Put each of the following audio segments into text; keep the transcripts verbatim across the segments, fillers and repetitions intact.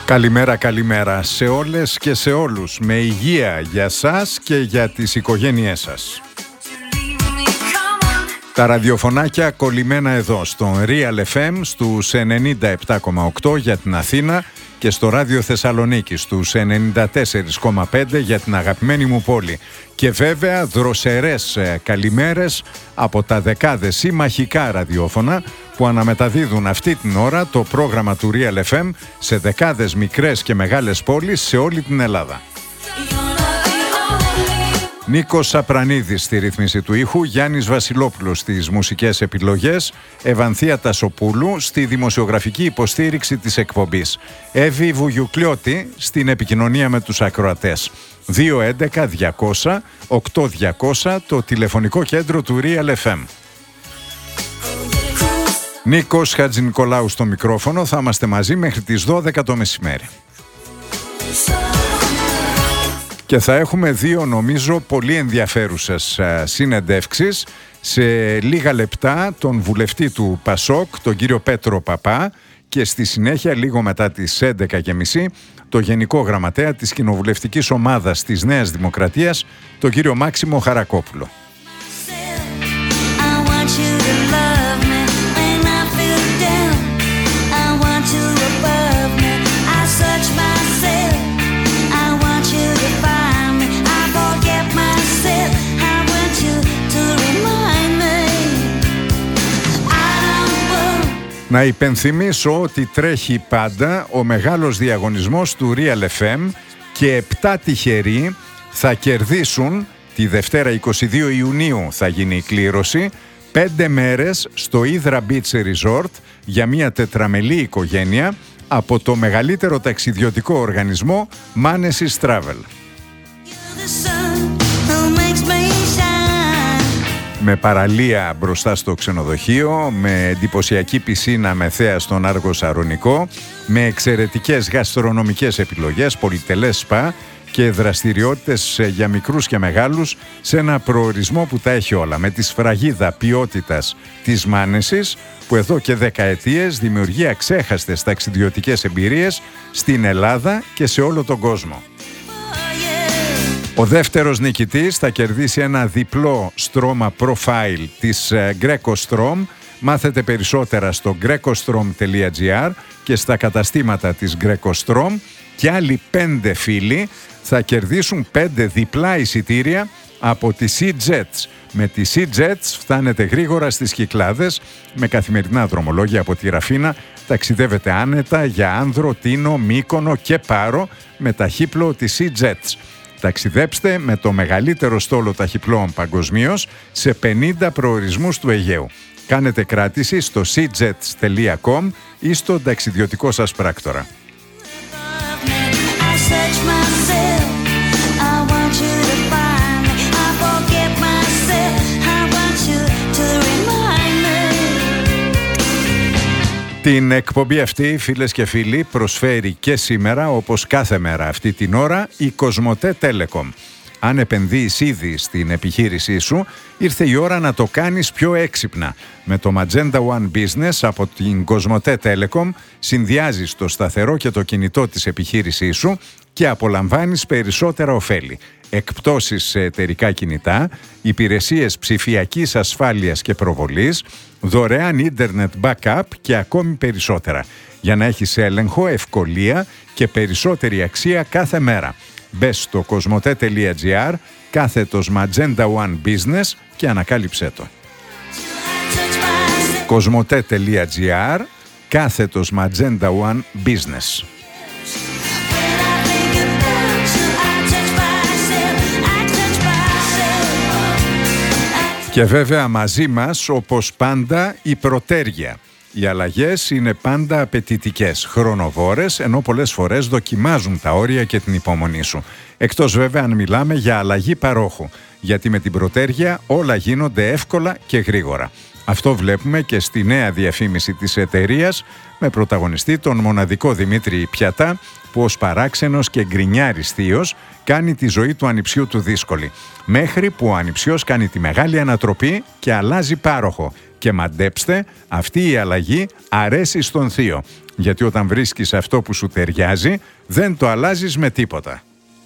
Καλημέρα, καλημέρα σε όλες και σε όλους. Με υγεία για σας και για τις οικογένειές σας. Τα ραδιοφωνάκια κολλημένα εδώ στο Real εφ εμ στους ενενήντα επτά κόμμα οκτώ για την Αθήνα και στο Ράδιο Θεσσαλονίκη στους ενενήντα τέσσερα κόμμα πέντε για την αγαπημένη μου πόλη. Και βέβαια δροσερές καλημέρες από τα δεκάδες συμμαχικά ραδιόφωνα που αναμεταδίδουν αυτή την ώρα το πρόγραμμα του Real εφ εμ σε δεκάδες μικρές και μεγάλες πόλεις σε όλη την Ελλάδα. Νίκος Σαπρανίδης στη ρύθμιση του ήχου, Γιάννης Βασιλόπουλος στις μουσικές επιλογές, Ευανθία Τασοπούλου στη δημοσιογραφική υποστήριξη της εκπομπής, Εύη Βουγιουκλιώτη στην επικοινωνία με τους ακροατές. δύο έντεκα διακόσια οκτώ διακόσια το τηλεφωνικό κέντρο του Real εφ εμ. Νίκος Χατζηνικολάου στο μικρόφωνο, θα είμαστε μαζί μέχρι τις δώδεκα το μεσημέρι. Και θα έχουμε δύο νομίζω πολύ ενδιαφέρουσες συνεντεύξεις. Σε λίγα λεπτά τον βουλευτή του Πασόκ, τον κύριο Πέτρο Παπά, και στη συνέχεια λίγο μετά τις έντεκα και μισή το Γενικό Γραμματέα της Κοινοβουλευτικής Ομάδας της Νέας Δημοκρατίας, τον κύριο Μάξιμο Χαρακόπουλο. Να υπενθυμίσω ότι τρέχει πάντα ο μεγάλος διαγωνισμός του Real εφ εμ και επτά τυχεροί θα κερδίσουν, τη Δευτέρα εικοστή δεύτερη Ιουνίου θα γίνει η κλήρωση, πέντε μέρες στο Hydra Beach Resort για μια τετραμελή οικογένεια από το μεγαλύτερο ταξιδιωτικό οργανισμό Manesis Travel. Με παραλία μπροστά στο ξενοδοχείο, με εντυπωσιακή πισίνα με θέα στον Άργο Σαρονικό, με εξαιρετικές γαστρονομικές επιλογές, πολυτελές σπα και δραστηριότητες για μικρούς και μεγάλους σε ένα προορισμό που τα έχει όλα, με τη σφραγίδα ποιότητας της Manesis που εδώ και δεκαετίες δημιουργεί αξέχαστες ταξιδιωτικές εμπειρίες στην Ελλάδα και σε όλο τον κόσμο. Ο δεύτερος νικητής θα κερδίσει ένα διπλό στρώμα profile της GrecoStrom. Μάθετε περισσότερα στο grecostrom τελεία gr και στα καταστήματα της GrecoStrom, και άλλοι πέντε φίλοι θα κερδίσουν πέντε διπλά εισιτήρια από τη SeaJets. Με τη SeaJets φτάνετε γρήγορα στις Κυκλάδες, με καθημερινά δρομολόγια από τη Ραφίνα ταξιδεύετε άνετα για Άνδρο, Τίνο, Μύκονο και Πάρο με ταχύπλο της SeaJets. Ταξιδέψτε με το μεγαλύτερο στόλο ταχυπλώων παγκοσμίως σε πενήντα προορισμούς του Αιγαίου. Κάνετε κράτηση στο seajets τελεία com ή στον ταξιδιωτικό σας πράκτορα. Την εκπομπή αυτή, φίλες και φίλοι, προσφέρει και σήμερα, όπως κάθε μέρα αυτή την ώρα, η Κοσμοτέ Telecom. Αν επενδύεις ήδη στην επιχείρησή σου, ήρθε η ώρα να το κάνεις πιο έξυπνα. Με το Magenta One Business από την Κοσμοτέ Telecom συνδυάζεις το σταθερό και το κινητό της επιχείρησής σου και απολαμβάνεις περισσότερα ωφέλη. Εκπτώσεις σε εταιρικά κινητά, υπηρεσίες ψηφιακής ασφάλειας και προβολής, δωρεάν ίντερνετ backup και ακόμη περισσότερα. Για να έχεις έλεγχο, ευκολία και περισσότερη αξία κάθε μέρα. Μπες στο κοσμοτέ τελεία gr, κάθετος Magenta One Business και ανακάλυψέ το. κοσμοτέ τελεία gr, κάθετος Magenta One Business. Και βέβαια μαζί μας, όπως πάντα, η προτέρια. Οι αλλαγές είναι πάντα απαιτητικές, χρονοβόρες, ενώ πολλές φορές δοκιμάζουν τα όρια και την υπομονή σου. Εκτός βέβαια αν μιλάμε για αλλαγή παρόχου, γιατί με την προτέρια όλα γίνονται εύκολα και γρήγορα. Αυτό βλέπουμε και στη νέα διαφήμιση της εταιρείας, με πρωταγωνιστή τον μοναδικό Δημήτρη Πιατά, που ως παράξενος και γκρινιάρης θείος κάνει τη ζωή του ανιψιού του δύσκολη. Μέχρι που ο ανιψιός κάνει τη μεγάλη ανατροπή και αλλάζει πάροχο Και μαντέψτε, αυτή η αλλαγή αρέσει στον θείο. Γιατί όταν βρίσκεις αυτό που σου ταιριάζει, δεν το αλλάζεις με τίποτα.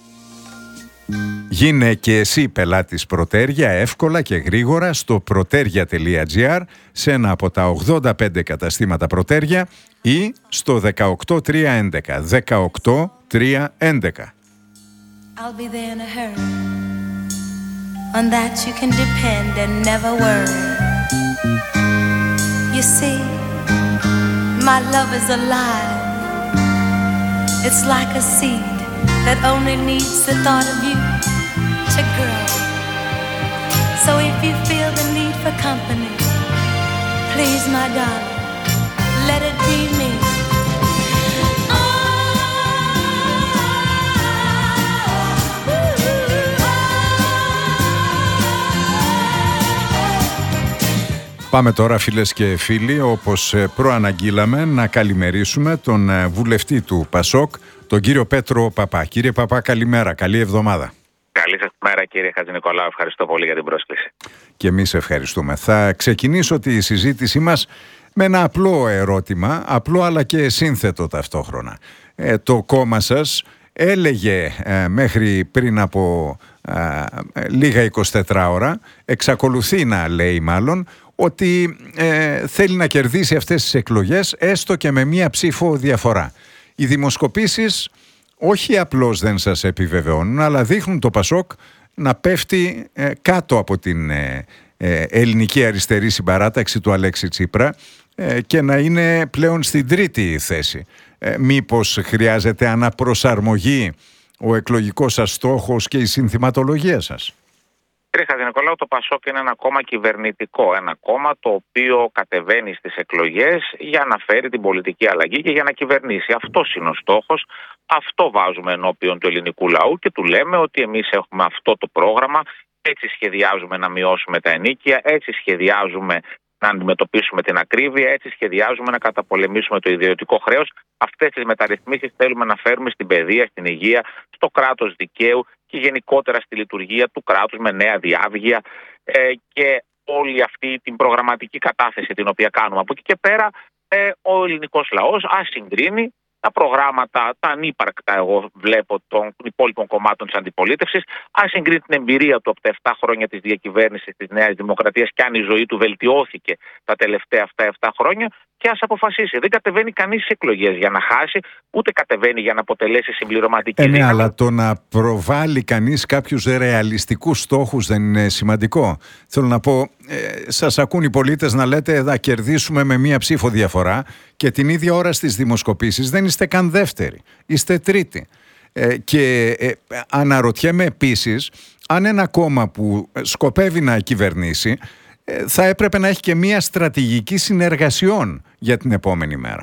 Γίνε και εσύ πελάτης Προτέρια εύκολα και γρήγορα στο προτέρια τελεία τζι άρ, σε ένα από τα ογδόντα πέντε καταστήματα Προτέρια ή στο δεκαοκτώ τριακόσια έντεκα. δεκαοκτώ τριακόσια έντεκα. I'll be there in a hurry. On that you can depend and never worry. You see, my love is alive. It's like a seed that only needs the thought of you to grow. So if you feel the need for company, please, my darling, let it be me. Πάμε τώρα, φίλες και φίλοι, όπως προαναγγείλαμε, να καλημερίσουμε τον βουλευτή του Πασόκ, τον κύριο Πέτρο Παπά. Κύριε Παπά, καλημέρα, καλή εβδομάδα. Καλή σας μέρα, κύριε Χατζηνικολάου, ευχαριστώ πολύ για την πρόσκληση. Και εμείς ευχαριστούμε. Θα ξεκινήσω τη συζήτησή μας με ένα απλό ερώτημα, απλό αλλά και σύνθετο ταυτόχρονα. Ε, το κόμμα σας έλεγε ε, μέχρι πριν από ε, λίγα εικοσιτέσσερις ώρα, εξακολουθεί να λέει μάλλον, ότι ε, θέλει να κερδίσει αυτές τις εκλογές έστω και με μία ψήφο διαφορά. Οι δημοσκοπήσεις όχι απλώς δεν σας επιβεβαιώνουν, αλλά δείχνουν το Πασόκ να πέφτει ε, κάτω από την ε, ε, ελληνική αριστερή συμπαράταξη του Αλέξη Τσίπρα ε, και να είναι πλέον στην τρίτη θέση. Ε, μήπως χρειάζεται αναπροσαρμογή ο εκλογικός σας στόχος και η συνθηματολογία σας? Κύριε Χατζηνικολάου, το Πασόκ είναι ένα κόμμα κυβερνητικό. Ένα κόμμα το οποίο κατεβαίνει στις εκλογές για να φέρει την πολιτική αλλαγή και για να κυβερνήσει. Αυτός είναι ο στόχος. Αυτό βάζουμε ενώπιον του ελληνικού λαού και του λέμε ότι εμείς έχουμε αυτό το πρόγραμμα. Έτσι σχεδιάζουμε να μειώσουμε τα ενοίκια, έτσι σχεδιάζουμε να αντιμετωπίσουμε την ακρίβεια, έτσι σχεδιάζουμε να καταπολεμήσουμε το ιδιωτικό χρέος. Αυτές τις μεταρρυθμίσεις θέλουμε να φέρουμε στην παιδεία, στην υγεία, στο κράτος δικαίου και γενικότερα στη λειτουργία του κράτους με νέα διάβγεια ε, και όλη αυτή την προγραμματική κατάθεση την οποία κάνουμε. Από εκεί και πέρα ε, ο ελληνικός λαός ας συγκρίνει τα προγράμματα, τα ανύπαρκτα, εγώ βλέπω, των υπόλοιπων κομμάτων της αντιπολίτευσης, ας συγκρίνει την εμπειρία του από τα επτά χρόνια της διακυβέρνησης της Νέας Δημοκρατίας και αν η ζωή του βελτιώθηκε τα τελευταία αυτά επτά χρόνια και ας αποφασίσει. Δεν κατεβαίνει κανείς στις εκλογές για να χάσει, ούτε κατεβαίνει για να αποτελέσει συμπληρωματική. Ε, ναι, αλλά το να προβάλλει κανείς κάποιους ρεαλιστικούς στόχους δεν είναι σημαντικό? Θέλω να πω, ε, σας ακούν οι πολίτες να λέτε θα κερδίσουμε με μία ψήφο διαφορά και την ίδια ώρα στις δημοσκοπήσεις δεν είστε καν δεύτεροι, είστε τρίτη. Ε, και ε, αναρωτιέμαι επίσης αν ένα κόμμα που σκοπεύει να κυβερνήσει θα έπρεπε να έχει και μία στρατηγική συνεργασιών για την επόμενη μέρα.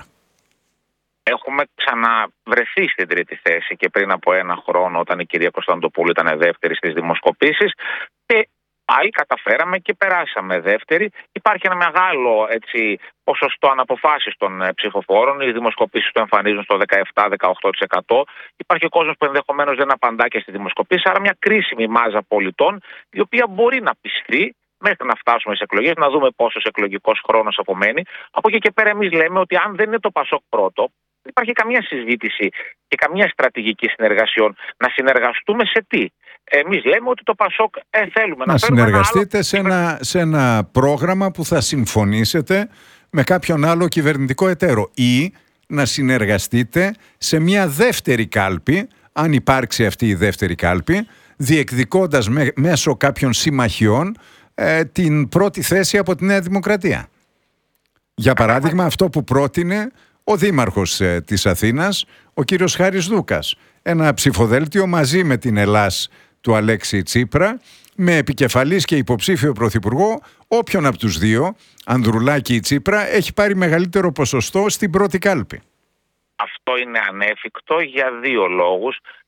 Έχουμε ξαναβρεθεί στην τρίτη θέση και πριν από ένα χρόνο όταν η κυρία Κωνσταντοπούλου ήταν δεύτερη στις δημοσκοπήσεις και πάλι καταφέραμε και περάσαμε δεύτερη. Υπάρχει ένα μεγάλο έτσι, ποσοστό αναποφάσεις των ψηφοφόρων. Οι δημοσκοπήσεις το εμφανίζουν στο δεκαεπτά με δεκαοκτώ τοις εκατό. Υπάρχει ο κόσμος που ενδεχομένως δεν απαντά και στις δημοσκοπήσεις. Άρα μια κρίσιμη μάζα πολιτών η οποία μπορεί να πιστεί μέχρι να φτάσουμε στις εκλογές, να δούμε πόσος εκλογικός χρόνος απομένει. Από εκεί και πέρα εμείς λέμε ότι αν δεν είναι το Πασόκ πρώτο, δεν υπάρχει καμία συζήτηση και καμία στρατηγική συνεργασιών. Να συνεργαστούμε σε τι? Εμείς λέμε ότι το Πασόκ ε, θέλουμε να, να συνεργαστείτε ένα άλλο... σε, ένα, σε ένα πρόγραμμα που θα συμφωνήσετε με κάποιον άλλο κυβερνητικό εταίρο ή να συνεργαστείτε σε μια δεύτερη κάλπη, αν υπάρξει αυτή η δεύτερη κάλπη, διεκδικώντας με, μέσω κάποιων συμμαχιών ε, την πρώτη θέση από τη Νέα Δημοκρατία. Για παράδειγμα, αυτό που πρότεινε ο Δήμαρχος ε, της Αθήνας, ο κύριος Χάρης Δούκας. Ένα ψηφοδέλτιο μαζί με την Ελλάς του Αλέξη Τσίπρα, με επικεφαλής και υποψήφιο πρωθυπουργό, όποιον από τους δύο, Ανδρουλάκη ή Τσίπρα, έχει πάρει μεγαλύτερο ποσοστό στην πρώτη κάλπη. Αυτό είναι ανέφικτο για δύο λόγους.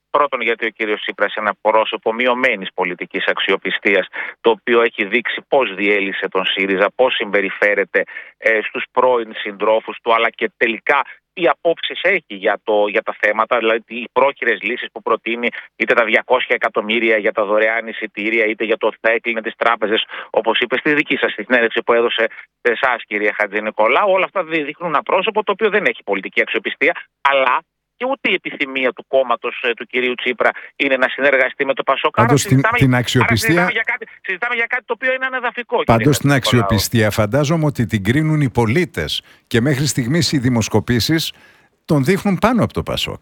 Πρώτον, γιατί ο κύριος Τσίπρας είναι ένα πρόσωπο μειωμένης πολιτικής αξιοπιστίας, το οποίο έχει δείξει πώς διέλυσε τον ΣΥΡΙΖΑ, πώς συμπεριφέρεται ε, στους πρώην συντρόφους του, αλλά και τελικά τι απόψεις έχει για, το, για τα θέματα, δηλαδή οι πρόχειρες λύσεις που προτείνει, είτε τα διακόσια εκατομμύρια για τα δωρεάν εισιτήρια, είτε για το ότι θα έκλεινε τις τράπεζες, όπως είπε στη δική σας συνέντευξη που έδωσε σε εσάς, κυρία Χατζηνικολάου. Όλα αυτά δείχνουν ένα πρόσωπο το οποίο δεν έχει πολιτική αξιοπιστία, αλλά και ούτε η επιθυμία του κόμματος ε, του κυρίου Τσίπρα είναι να συνεργαστεί με το Πασόκ. Πάντως την, την αξιοπιστία... Συζητάμε για, κάτι, συζητάμε για κάτι το οποίο είναι ανεδαφικό. Πάντως την αξιοπιστία φαντάζομαι ότι την κρίνουν οι πολίτες και μέχρι στιγμής οι δημοσκοπήσεις τον δείχνουν πάνω από το Πασόκ.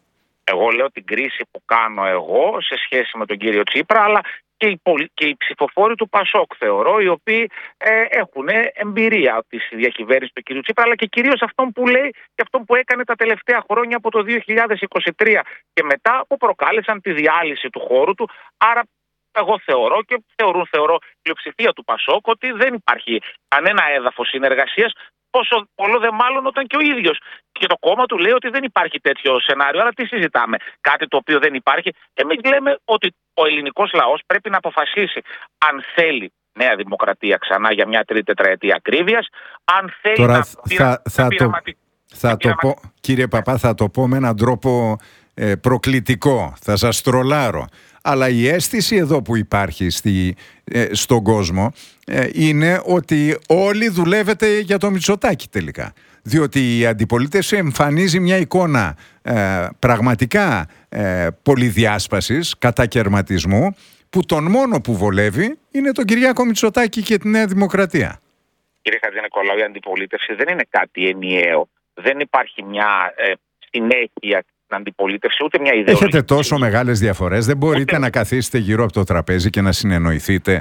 Εγώ λέω την κρίση που κάνω εγώ σε σχέση με τον κύριο Τσίπρα, αλλά και οι, πολι... και οι ψηφοφόροι του Πασόκ, θεωρώ, οι οποίοι ε, έχουν εμπειρία της διακυβέρνησης του κυρίου Τσίπρα, αλλά και κυρίως αυτόν που λέει και αυτόν που έκανε τα τελευταία χρόνια από το δύο χιλιάδες είκοσι τρία και μετά, που προκάλεσαν τη διάλυση του χώρου του. Άρα εγώ θεωρώ και θεωρούν, θεωρώ πλειοψηφία του Πασόκ, ότι δεν υπάρχει κανένα έδαφος συνεργασίας, πόσο πολλό δε μάλλον όταν και ο ίδιος και το κόμμα του λέει ότι δεν υπάρχει τέτοιο σενάριο. Αλλά τι συζητάμε, κάτι το οποίο δεν υπάρχει? Εμείς λέμε ότι ο ελληνικός λαός πρέπει να αποφασίσει αν θέλει Νέα Δημοκρατία ξανά για μια τρίτη τετραετία ακρίβειας, αν θέλει Τώρα να, θα, πειρα, θα, να πειραματι... θα, θα το πω, κύριε Παπά, θα το πω με έναν τρόπο ε, προκλητικό, θα σας τρολάρω. Αλλά η αίσθηση εδώ που υπάρχει στη, ε, στον κόσμο ε, είναι ότι όλοι δουλεύετε για το Μητσοτάκη τελικά. Διότι η αντιπολίτευση εμφανίζει μια εικόνα ε, πραγματικά ε, πολυδιάσπασης, κατακερματισμού, που τον μόνο που βολεύει είναι τον Κυριάκο Μητσοτάκη και τη Νέα Δημοκρατία. Κύριε Χατζηνικολάου, η αντιπολίτευση δεν είναι κάτι ενιαίο. Δεν υπάρχει μια ε, συνέχεια στην αντιπολίτευση, ούτε μια ιδεολογική. Έχετε τόσο μεγάλες διαφορές, δεν μπορείτε ούτε... να καθίσετε γύρω από το τραπέζι και να συνεννοηθείτε?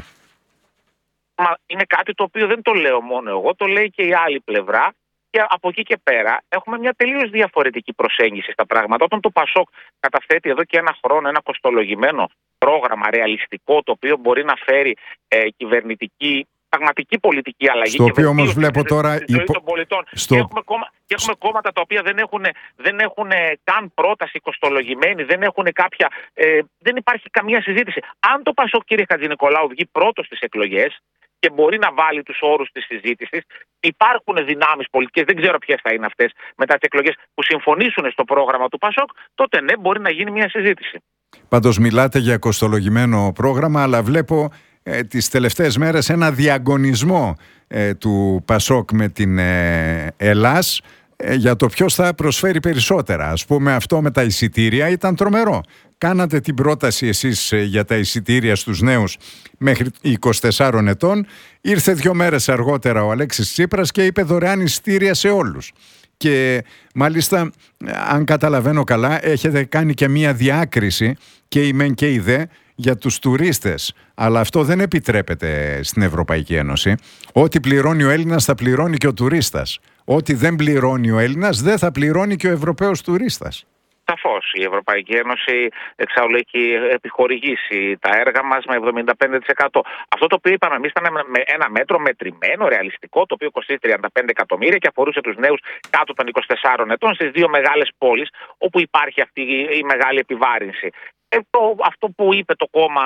Μα είναι κάτι το οποίο δεν το λέω μόνο εγώ, το λέει και η άλλη πλευρά. Και από εκεί και πέρα έχουμε μια τελείως διαφορετική προσέγγιση στα πράγματα. Όταν το Πασόκ καταθέτει εδώ και ένα χρόνο ένα κοστολογημένο πρόγραμμα ρεαλιστικό, το οποίο μπορεί να φέρει ε, κυβερνητική, πραγματική πολιτική αλλαγή. Στο οποίο όμως βλέπω τώρα η ζωή των πολιτών. Στο... Και, έχουμε κόμμα, και έχουμε κόμματα τα οποία δεν έχουν, δεν έχουν καν πρόταση κοστολογημένη, δεν έχουν κάποια. Ε, δεν υπάρχει καμία συζήτηση. Αν το Πασόκ, κύριε Χατζηνικολάου, βγει πρώτο στις εκλογές και μπορεί να βάλει τους όρους της συζήτησης, υπάρχουν δυνάμεις πολιτικές, δεν ξέρω ποιες θα είναι αυτές μετά τις εκλογές, που συμφωνήσουν στο πρόγραμμα του Πασόκ, τότε ναι, μπορεί να γίνει μια συζήτηση. Πάντως μιλάτε για κοστολογημένο πρόγραμμα, αλλά βλέπω ε, τις τελευταίες μέρες ένα διαγωνισμό ε, του Πασόκ με την ε, Ελλάς ε, για το ποιος θα προσφέρει περισσότερα. Ας πούμε, αυτό με τα εισιτήρια ήταν τρομερό. Κάνατε την πρόταση εσείς για τα εισιτήρια στους νέους μέχρι είκοσι τεσσάρων ετών. Ήρθε δύο μέρες αργότερα ο Αλέξης Τσίπρας και είπε δωρεάν εισιτήρια σε όλους. Και μάλιστα, αν καταλαβαίνω καλά, έχετε κάνει και μία διάκριση και η μεν και η δε για τους τουρίστες. Αλλά αυτό δεν επιτρέπεται στην Ευρωπαϊκή Ένωση. Ό,τι πληρώνει ο Έλληνας θα πληρώνει και ο τουρίστας. Ό,τι δεν πληρώνει ο Έλληνας δεν θα πληρώνει και ο Ευρωπαίος τουρίστας. Σαφώς, η Ευρωπαϊκή Ένωση εξάλλου έχει επιχορηγήσει τα έργα μας με εβδομήντα πέντε τοις εκατό. Αυτό το οποίο είπαμε εμείς ήταν με ένα μέτρο μετρημένο, ρεαλιστικό, το οποίο κοστίζει τριάντα πέντε εκατομμύρια και αφορούσε τους νέους κάτω των είκοσι τεσσάρων ετών στις δύο μεγάλες πόλεις όπου υπάρχει αυτή η μεγάλη επιβάρυνση. Ε, το, αυτό που είπε το κόμμα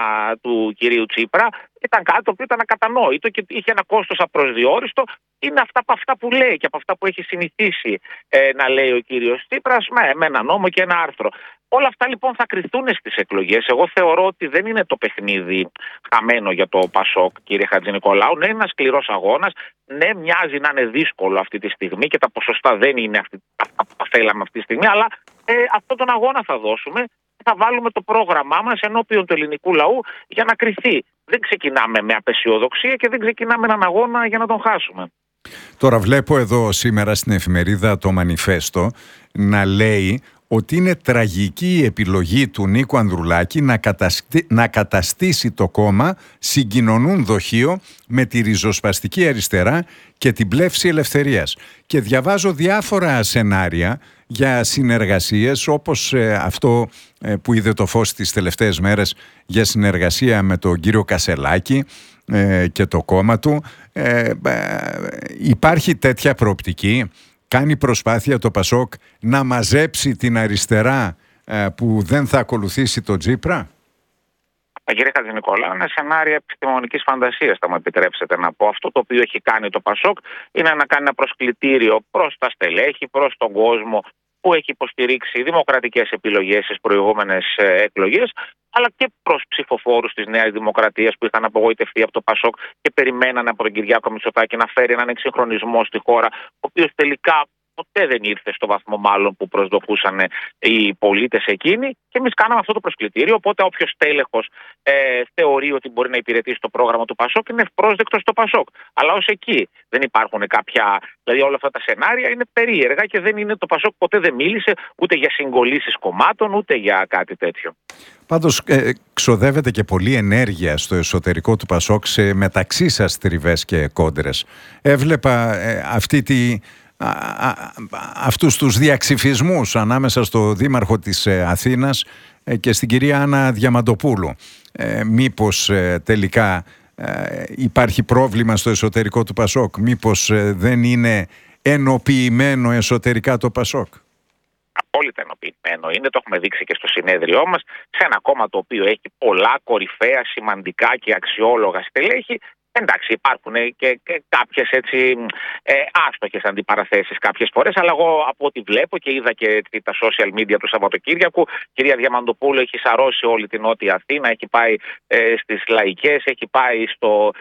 του κυρίου Τσίπρα ήταν κάτι το οποίο ήταν ακατανόητο και είχε ένα κόστος απροσδιόριστο. Είναι αυτά από αυτά που λέει και από αυτά που έχει συνηθίσει ε, να λέει ο κύριος Τσίπρας με, με ένα νόμο και ένα άρθρο. Όλα αυτά λοιπόν θα κριθούν στις εκλογές. Εγώ θεωρώ ότι δεν είναι το παιχνίδι χαμένο για το Πασόκ, κύριε Χατζηνικολάου. Ναι, είναι ένας σκληρός αγώνας. Ναι, μοιάζει να είναι δύσκολο αυτή τη στιγμή και τα ποσοστά δεν είναι αυτή, αυτά που θέλαμε αυτή τη στιγμή, αλλά ε, αυτόν τον αγώνα θα δώσουμε. Θα βάλουμε το πρόγραμμά μας ενώπιον του ελληνικού λαού για να κριθεί. Δεν ξεκινάμε με απεσιοδοξία και δεν ξεκινάμε έναν αγώνα για να τον χάσουμε. Τώρα βλέπω εδώ σήμερα στην εφημερίδα το Μανιφέστο να λέει ότι είναι τραγική η επιλογή του Νίκου Ανδρουλάκη να, καταστη... να καταστήσει το κόμμα συγκοινωνούν δοχείο με τη ριζοσπαστική αριστερά και την πλεύση ελευθερίας. Και διαβάζω διάφορα σενάρια για συνεργασίες όπως ε, αυτό ε, που είδε το φως τις τελευταίες μέρες για συνεργασία με τον κύριο Κασελάκη ε, και το κόμμα του. Ε, ε, υπάρχει τέτοια προοπτική? Κάνει προσπάθεια το Πασόκ να μαζέψει την αριστερά που δεν θα ακολουθήσει το Τσίπρα? Κύριε Χατζηνικολάου, είναι σενάρια επιστημονικής φαντασίας, θα μου επιτρέψετε να πω. Αυτό το οποίο έχει κάνει το Πασόκ είναι να κάνει ένα προσκλητήριο προς τα στελέχη, προς τον κόσμο που έχει υποστηρίξει δημοκρατικές επιλογές στις προηγούμενες εκλογές, αλλά και προς ψηφοφόρους της Νέας Δημοκρατίας που είχαν απογοητευτεί από το Πασόκ και περιμέναν από τον Κυριάκο Μητσοτάκη να φέρει έναν εξυγχρονισμό στη χώρα, ο οποίος τελικά ποτέ δεν ήρθε στο βαθμό μάλλον που προσδοκούσαν οι πολίτες εκείνοι, και εμείς κάναμε αυτό το προσκλητήριο. Οπότε όποιος τέλεχος ε, θεωρεί ότι μπορεί να υπηρετήσει το πρόγραμμα του Πασόκ είναι ευπρόσδεκτος στο Πασόκ. Αλλά ως εκεί δεν υπάρχουν κάποια. Δηλαδή, όλα αυτά τα σενάρια είναι περίεργα και δεν είναι. Το Πασόκ ποτέ δεν μίλησε ούτε για συγκολήσεις κομμάτων ούτε για κάτι τέτοιο. Πάντως, ε, ξοδεύεται και πολλή ενέργεια στο εσωτερικό του Πασόκ σε μεταξύ σας τριβές και κόντρες. Έβλεπα ε, αυτή τη. Α, α, αυτούς τους διαξυφισμούς ανάμεσα στο Δήμαρχο της ε, Αθήνας ε, και στην κυρία Άννα Διαμαντοπούλου. Ε, μήπως ε, τελικά ε, υπάρχει πρόβλημα στο εσωτερικό του Πασόκ? Μήπως ε, δεν είναι ενοποιημένο εσωτερικά το Πασόκ? Απόλυτα ενοποιημένο είναι, το έχουμε δείξει και στο συνέδριό μας, σε ένα κόμμα το οποίο έχει πολλά κορυφαία, σημαντικά και αξιόλογα στελέχη. Εντάξει, υπάρχουν και, και κάποιες έτσι ε, άστοχες αντιπαραθέσεις κάποιες φορές, αλλά εγώ από ό,τι βλέπω και είδα και τα social media του Σαββατοκύριακου, η κυρία Διαμαντοπούλου έχει σαρώσει όλη την Νότια Αθήνα, έχει πάει ε, στις λαϊκές, έχει πάει στο,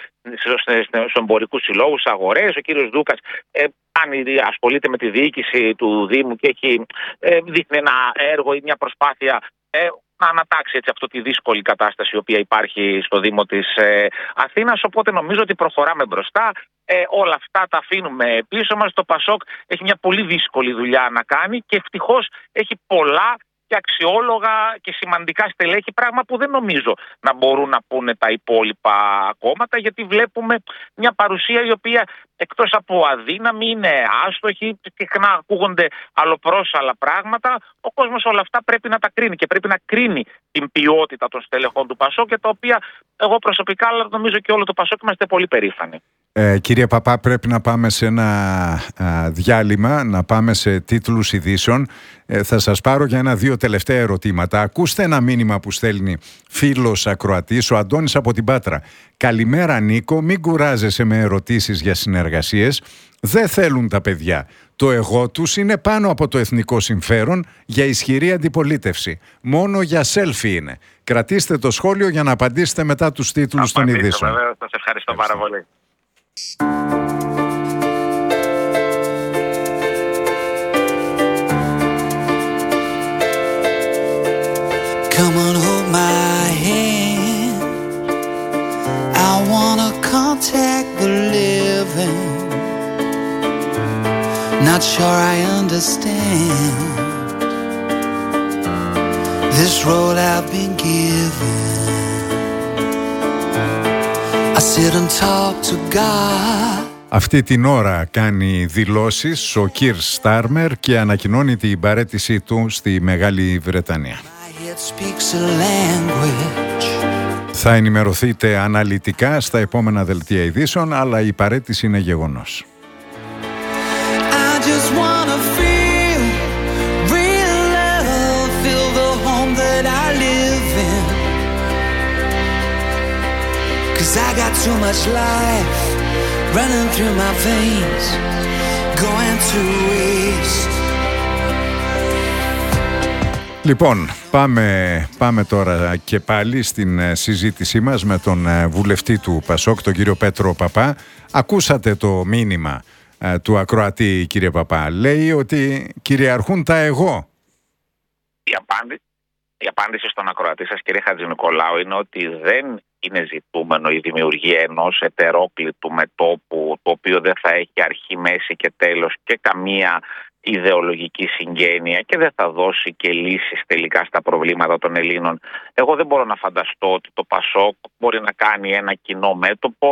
στους εμπορικούς συλλόγους, αγορές. Ο κύριος Δούκας ε, ασχολείται με τη διοίκηση του Δήμου και έχει ε, δείχνει ένα έργο ή μια προσπάθεια ε, να ανατάξει έτσι αυτή τη δύσκολη κατάσταση η οποία υπάρχει στο Δήμο της ε, Αθήνας. Οπότε νομίζω ότι προχωράμε μπροστά. Ε, όλα αυτά τα αφήνουμε πίσω μας. Το Πασόκ έχει μια πολύ δύσκολη δουλειά να κάνει και ευτυχώς έχει πολλά και αξιόλογα και σημαντικά στελέχη, πράγμα που δεν νομίζω να μπορούν να πούνε τα υπόλοιπα κόμματα, γιατί βλέπουμε μια παρουσία η οποία εκτός από αδύναμη είναι άστοχη, συχνά ακούγονται αλλοπρόσαλα πράγματα. Ο κόσμος όλα αυτά πρέπει να τα κρίνει και πρέπει να κρίνει την ποιότητα των στελεχών του Πασόκ, για τα οποία εγώ προσωπικά, αλλά νομίζω και όλο το Πασόκ, είμαστε πολύ περήφανοι. Ε, κύριε Παπά, πρέπει να πάμε σε ένα α, διάλειμμα, να πάμε σε τίτλους ειδήσεων. Ε, θα σας πάρω για ένα-δύο τελευταία ερωτήματα. Ακούστε ένα μήνυμα που στέλνει φίλος ακροατής, ο Αντώνης από την Πάτρα. Καλημέρα Νίκο, μην κουράζεσαι με ερωτήσεις για συνεργασίες. Δεν θέλουν τα παιδιά. Το εγώ τους είναι πάνω από το εθνικό συμφέρον για ισχυρή αντιπολίτευση. Μόνο για selfie είναι. Κρατήστε το σχόλιο για να απαντήσετε μετά τους τίτλους των ειδήσεων. Βέβαια, σας ευχαριστώ πάρα πολύ. Come on, hold my hand. I wanna contact the living. Not sure I understand this role I've been given. I sit and talk to God. Αυτή την ώρα κάνει δηλώσεις ο Κίρ Στάρμερ και ανακοινώνει την παραίτησή του στη Μεγάλη Βρετανία. Θα ενημερωθείτε αναλυτικά στα επόμενα δελτία ειδήσεων, αλλά η παραίτηση είναι γεγονός. I got too much life running through my veins, going to waste. Λοιπόν, πάμε, πάμε τώρα και πάλι στην συζήτησή μας με τον βουλευτή του Πασόκ, τον κύριο Πέτρο Παπά. Ακούσατε το μήνυμα ε, του ακροατή, κύριε Παπά. Λέει ότι κυριαρχούν τα εγώ. Η απάντηση, η απάντηση στον ακροατή σας, κύριε Χατζηνικολάου, είναι ότι δεν είναι ζητούμενο η δημιουργία ενός ετερόκλητου μετώπου, το οποίο δεν θα έχει αρχή, μέση και τέλος και καμία ιδεολογική συγγένεια και δεν θα δώσει και λύσεις τελικά στα προβλήματα των Ελλήνων. Εγώ δεν μπορώ να φανταστώ ότι το Πασόκ μπορεί να κάνει ένα κοινό μέτωπο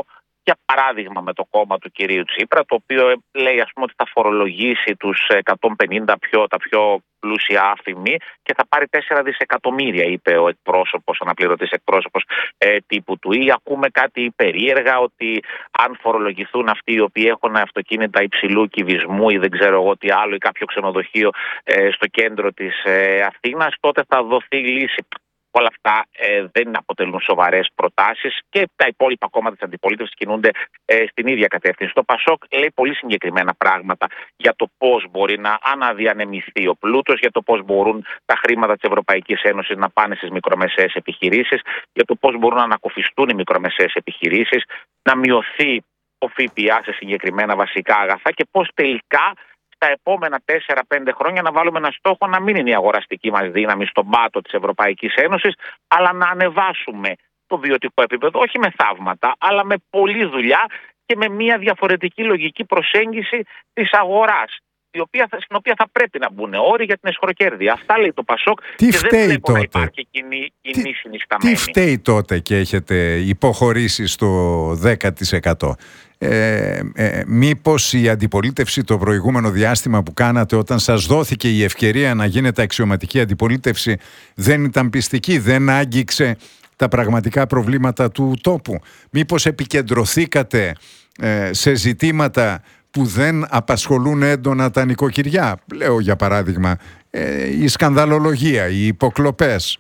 Για παράδειγμα με το κόμμα του κυρίου Τσίπρα, το οποίο λέει ας πούμε ότι θα φορολογήσει τους εκατόν πενήντα πιο, τα πιο πλούσια άφημοι και θα πάρει τέσσερα δισεκατομμύρια, είπε ο εκπρόσωπος, αναπληρωτής εκπρόσωπος ε, τύπου του. Ή ακούμε κάτι περίεργα ότι αν φορολογηθούν αυτοί οι οποίοι έχουν αυτοκίνητα υψηλού κυβισμού ή δεν ξέρω εγώ τι άλλο ή κάποιο ξενοδοχείο ε, στο κέντρο της ε, Αθήνας, τότε θα δοθεί λύση. Όλα αυτά ε, δεν αποτελούν σοβαρές προτάσεις και τα υπόλοιπα κόμματα της αντιπολίτευσης κινούνται ε, στην ίδια κατεύθυνση. Το Πασόκ λέει πολύ συγκεκριμένα πράγματα για το πώς μπορεί να αναδιανεμηθεί ο πλούτος, για το πώς μπορούν τα χρήματα της Ευρωπαϊκής Ένωσης να πάνε στις μικρομεσαίες επιχειρήσεις, για το πώς μπορούν να ανακοφιστούν οι μικρομεσαίες επιχειρήσεις, να μειωθεί ο ΦΠΑ σε συγκεκριμένα βασικά αγαθά και πώς τελικά τα επόμενα τέσσερα πέντε χρόνια να βάλουμε ένα στόχο να μην είναι η αγοραστική μας δύναμη στον πάτο της Ευρωπαϊκής Ένωσης, αλλά να ανεβάσουμε το βιωτικό επίπεδο, όχι με θαύματα, αλλά με πολλή δουλειά και με μια διαφορετική λογική προσέγγιση της αγοράς, η οποία, στην οποία θα πρέπει να μπουν όροι για την εσχροκέρδεια. Αυτά λέει το Πασόκ τι και δεν βλέπω τότε? να υπάρχει κοινή, κοινή τι, συνισταμένη. Τι φταίει τότε και έχετε υποχωρήσει στο δέκα τοις εκατό? Ε, ε, μήπως η αντιπολίτευση το προηγούμενο διάστημα που κάνατε, όταν σας δόθηκε η ευκαιρία να γίνετε αξιωματική αντιπολίτευση, δεν ήταν πιστική, δεν άγγιξε τα πραγματικά προβλήματα του τόπου? Μήπως επικεντρωθήκατε ε, σε ζητήματα που δεν απασχολούν έντονα τα νοικοκυριά? Λέω για παράδειγμα ε, η σκανδαλολογία, οι υποκλοπές.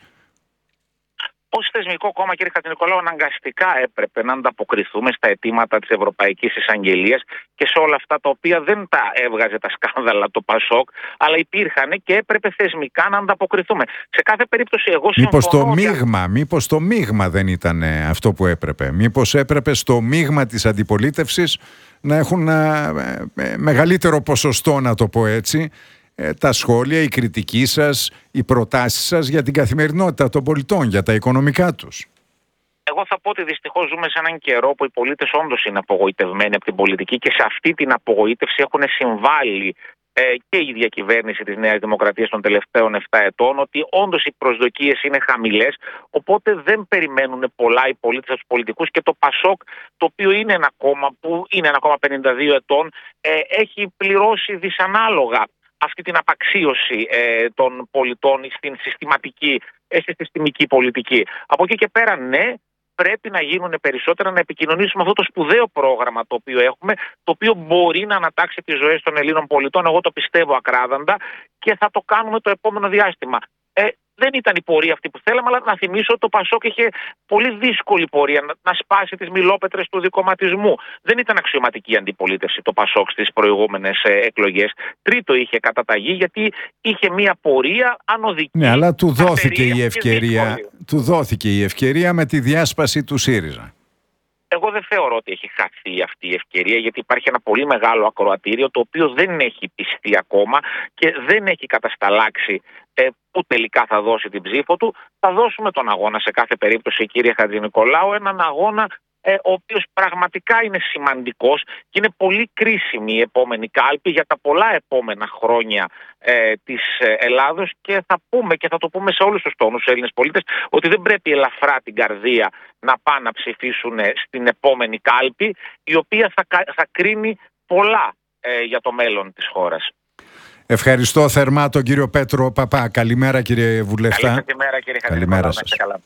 Ως θεσμικό κόμμα, κύριε Χατζηνικολάου, αναγκαστικά έπρεπε να ανταποκριθούμε στα αιτήματα της Ευρωπαϊκής Εισαγγελίας και σε όλα αυτά τα οποία δεν τα έβγαζε τα σκάνδαλα το Πασόκ, αλλά υπήρχαν και έπρεπε θεσμικά να ανταποκριθούμε. Σε κάθε περίπτωση, εγώ συμφωνώ. Μήπως το ότι... μείγμα, μήπως το μείγμα δεν ήταν αυτό που έπρεπε? Μήπως έπρεπε στο μείγμα της αντιπολίτευσης να έχουν ε, ε, μεγαλύτερο ποσοστό, να το πω έτσι, τα σχόλια, η κριτική σας, οι προτάσεις σας για την καθημερινότητα των πολιτών, για τα οικονομικά τους? Εγώ θα πω ότι δυστυχώς ζούμε σε έναν καιρό που οι πολίτες όντως είναι απογοητευμένοι από την πολιτική και σε αυτή την απογοήτευση έχουν συμβάλει ε, και η διακυβέρνηση της Νέας Δημοκρατίας των τελευταίων επτά ετών, ότι όντως οι προσδοκίες είναι χαμηλές, οπότε δεν περιμένουν πολλά οι πολίτες από τους πολιτικούς και το Πασόκ, το οποίο είναι ένα κόμμα που είναι ένα κόμμα πενήντα δύο ετών, ε, έχει πληρώσει δυσανάλογα αυτή την απαξίωση ε, των πολιτών στην συστηματική, ε, στη συστημική πολιτική. Από εκεί και πέρα, ναι, πρέπει να γίνουν περισσότερα, να επικοινωνήσουμε αυτό το σπουδαίο πρόγραμμα το οποίο έχουμε, το οποίο μπορεί να ανατάξει τις ζωές των Ελλήνων πολιτών. Εγώ το πιστεύω ακράδαντα και θα το κάνουμε το επόμενο διάστημα. Ε, δεν ήταν η πορεία αυτή που θέλαμε, αλλά να θυμίσω ότι το Πασόκ είχε πολύ δύσκολη πορεία να, να σπάσει τις μιλόπετρες του δικομματισμού. Δεν ήταν αξιωματική η αντιπολίτευση το Πασόκ στις προηγούμενες ε, εκλογές. Τρίτο είχε καταταγή γιατί είχε μια πορεία ανωδική. Ναι, αλλά του δόθηκε η ευκαιρία, του δόθηκε η ευκαιρία με τη διάσπαση του ΣΥΡΙΖΑ. Εγώ δεν θεωρώ ότι έχει χαθεί αυτή η ευκαιρία, γιατί υπάρχει ένα πολύ μεγάλο ακροατήριο το οποίο δεν έχει πιστεί ακόμα και δεν έχει κατασταλάξει ε, που τελικά θα δώσει την ψήφο του. Θα δώσουμε τον αγώνα σε κάθε περίπτωση, κύριε Χατζηνικολάου, έναν αγώνα ε, ο οποίος πραγματικά είναι σημαντικός και είναι πολύ κρίσιμη η επόμενη κάλπη για τα πολλά επόμενα χρόνια ε, της Ελλάδος, και θα πούμε και θα το πούμε σε όλους τους τόνους τους Έλληνες πολίτες ότι δεν πρέπει ελαφρά την καρδία να πάνε να ψηφίσουν στην επόμενη κάλπη, η οποία θα, θα κρίνει πολλά ε, για το μέλλον της χώρας. Ευχαριστώ θερμά τον κύριο Πέτρο Παπά. Καλημέρα, κύριε Βουλευτά. Καλημέρα, κύριε Καλημέρα σας. Καλά.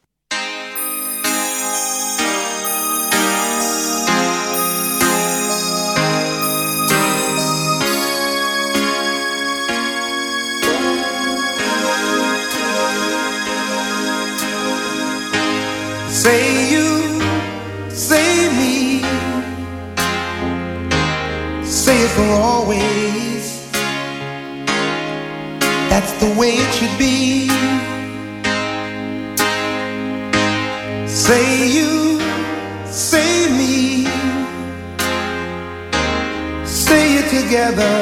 Say you, say me, say it for always. That's the way it should be. Say you, say me, say it together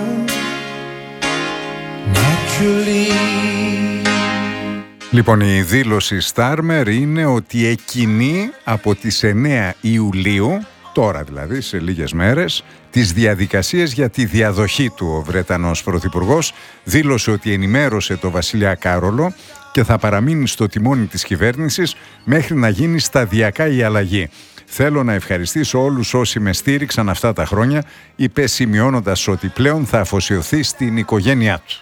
naturally. Λοιπόν, η δήλωση Στάρμερ είναι ότι εκκινεί από τις εννέα Ιουλίου, τώρα δηλαδή σε λίγες μέρες, τις διαδικασίες για τη διαδοχή του. Ο Βρετανός Πρωθυπουργός δήλωσε ότι ενημέρωσε το βασιλιά Κάρολο και θα παραμείνει στο τιμόνι της κυβέρνησης μέχρι να γίνει σταδιακά η αλλαγή. Θέλω να ευχαριστήσω όλους όσοι με στήριξαν αυτά τα χρόνια, είπε σημειώνοντας ότι πλέον θα αφοσιωθεί στην οικογένειά του.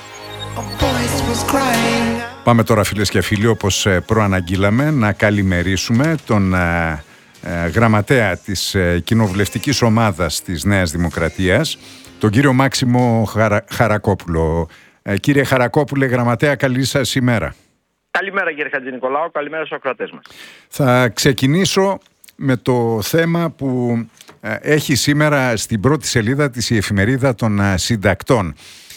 Πάμε τώρα, φίλες και φίλοι, όπως προαναγγείλαμε, να καλημερίσουμε τον ε, ε, γραμματέα της ε, κοινοβουλευτικής ομάδας της Νέας Δημοκρατίας, τον κύριο Μάξιμο Χαρα... Χαρακόπουλο. Ε, κύριε Χαρακόπουλε, γραμματέα, καλή σας ημέρα. Καλημέρα κύριε Χατζηνικολάου, καλημέρα στους ακροατές μας. Θα ξεκινήσω με το θέμα που ε, έχει σήμερα στην πρώτη σελίδα της η εφημερίδα των ε, συντακτών.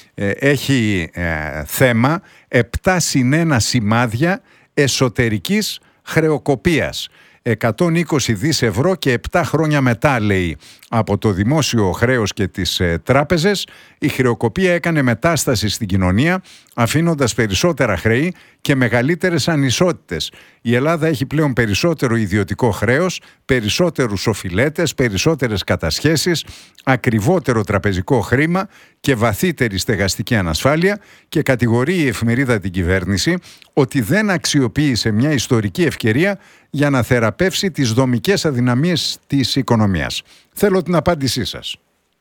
Έχει ε, θέμα επτά συν ένα σημάδια εσωτερικής χρεοκοπίας. εκατόν είκοσι δισεκατομμύρια ευρώ και επτά χρόνια μετά, λέει, από το δημόσιο χρέος και τις ε, τράπεζες, η χρεοκοπία έκανε μετάσταση στην κοινωνία, αφήνοντας περισσότερα χρέη και μεγαλύτερες ανισότητες. Η Ελλάδα έχει πλέον περισσότερο ιδιωτικό χρέος, περισσότερους οφειλέτες, περισσότερες κατασχέσεις, ακριβότερο τραπεζικό χρήμα και βαθύτερη στεγαστική ανασφάλεια, και κατηγορεί η εφημερίδα την κυβέρνηση ότι δεν αξιοποίησε μια ιστορική ευκαιρία για να θεραπεύσει τις δομικές αδυναμίες της οικονομίας. Θέλω την απάντησή σας.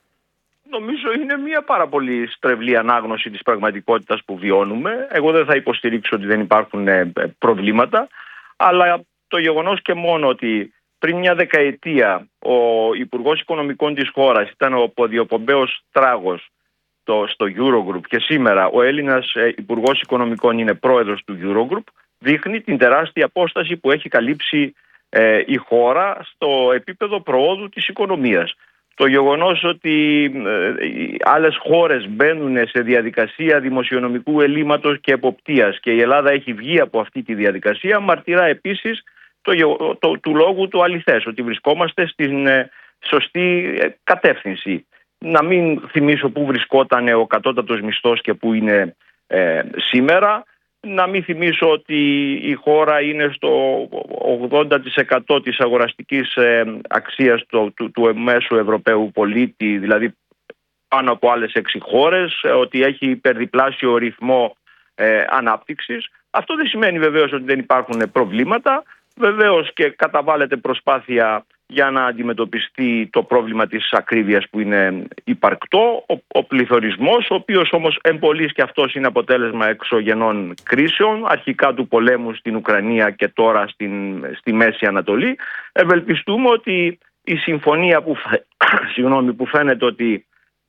Νομίζω είναι μια πάρα πολύ στρεβλή ανάγνωση της πραγματικότητας που βιώνουμε. Εγώ δεν θα υποστηρίξω ότι δεν υπάρχουν προβλήματα, αλλά το γεγονός και μόνο ότι πριν μια δεκαετία ο Υπουργός Οικονομικών της χώρας ήταν ο ποδιοπομπαίος τράγος το, στο Eurogroup και σήμερα ο Έλληνας Υπουργός Οικονομικών είναι πρόεδρος του Eurogroup, δείχνει την τεράστια απόσταση που έχει καλύψει ε, η χώρα στο επίπεδο προόδου της οικονομίας. Το γεγονός ότι ε, οι άλλες χώρες μπαίνουν σε διαδικασία δημοσιονομικού ελλείμματος και εποπτείας και η Ελλάδα έχει βγει από αυτή τη διαδικασία μαρτυρά επίσης το, το, του λόγου του αληθές, ότι βρισκόμαστε στην ε, σωστή ε, κατεύθυνση. Να μην θυμίσω πού βρισκόταν ο κατώτατος μισθός και πού είναι ε, σήμερα. Να μην θυμίσω ότι η χώρα είναι στο ογδόντα τοις εκατό της αγοραστικής ε, αξίας του, του, του μέσου Ευρωπαίου πολίτη, δηλαδή πάνω από άλλες έξι χώρες, ότι έχει υπερδιπλάσιο ρυθμό ε, ανάπτυξης. Αυτό δεν σημαίνει βεβαίως ότι δεν υπάρχουν προβλήματα. Βεβαίως και καταβάλλεται προσπάθεια για να αντιμετωπιστεί το πρόβλημα της ακρίβειας που είναι υπαρκτό, ο, ο πληθωρισμός, ο οποίος όμως εμπολής και αυτός είναι αποτέλεσμα εξωγενών κρίσεων, αρχικά του πολέμου στην Ουκρανία και τώρα στην, στη Μέση Ανατολή. Ευελπιστούμε ότι η συμφωνία που, συγγνώμη, που φαίνεται ότι